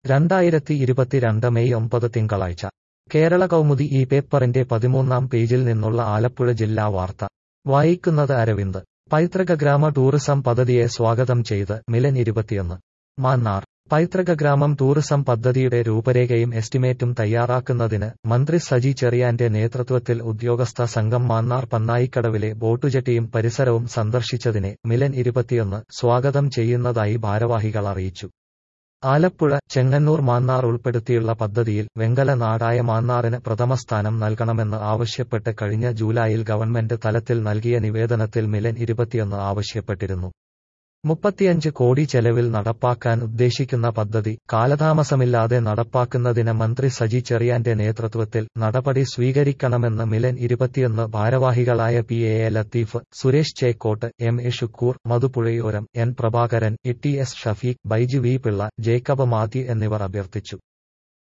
2022 May 9 തിങ്കളാഴ്ച കേരള കൗമുദി ഈ പേപ്പറിന്റെ 13-ാം പേജിൽ നിന്നുള്ള ആലപ്പുഴ ജില്ലാ വാർത്ത വായിക്കുന്നത് അരവിന്ദ്. പൈതൃക ഗ്രാമ ടൂറിസം പദ്ധതിയെ സ്വാഗതം ചെയ്ത് മിലൻ 21. മാന്നാർ. പൈതൃക ഗ്രാമം ടൂറിസം പദ്ധതിയുടെ രൂപരേഖയും എസ്റ്റിമേറ്റും തയ്യാറാക്കുന്നതിന് മന്ത്രി സജി ചെറിയാന്റെ നേതൃത്വത്തിൽ ഉദ്യോഗസ്ഥ സംഘം മാന്നാർ പന്നായിക്കടവിലെ ബോട്ടുജെട്ടിയും പരിസരവും സന്ദർശിച്ചതിനെ മിലൻ 21 സ്വാഗതം ചെയ്യുന്നതായി ഭാരവാഹികൾ അറിയിച്ചു. ആലപ്പുഴ, ചെങ്ങന്നൂർ, മാന്നാർ ഉൾപ്പെടുത്തിയുള്ള പദ്ധതിയിൽ വെങ്കല നാടായ മാന്നാറിന് പ്രഥമസ്ഥാനം നൽകണമെന്ന് ആവശ്യപ്പെട്ട് കഴിഞ്ഞ ജൂലൈയിൽ ഗവൺമെന്റ് തലത്തിൽ നൽകിയ നിവേദനത്തിൽ മിലൻ 21 ആവശ്യപ്പെട്ടിരുന്നു. 35 കോടി ചെലവിൽ നടപ്പാക്കാൻ ഉദ്ദേശിക്കുന്ന പദ്ധതി കാലതാമസമില്ലാതെ നടപ്പാക്കുന്നതിന് മന്ത്രി സജി ചെറിയാന്റെ നേതൃത്വത്തിൽ നടപടി സ്വീകരിക്കണമെന്ന് മിലൻ 21 ഭാരവാഹികളായ PA Latheef, Suresh Chekkot, MA Shukkoor, Madhupuzhayoram, N Prabhakaran, TS Shafeeq, Baiju V Pillai, Jacob Mathew എന്നിവർ അഭ്യർത്ഥിച്ചു.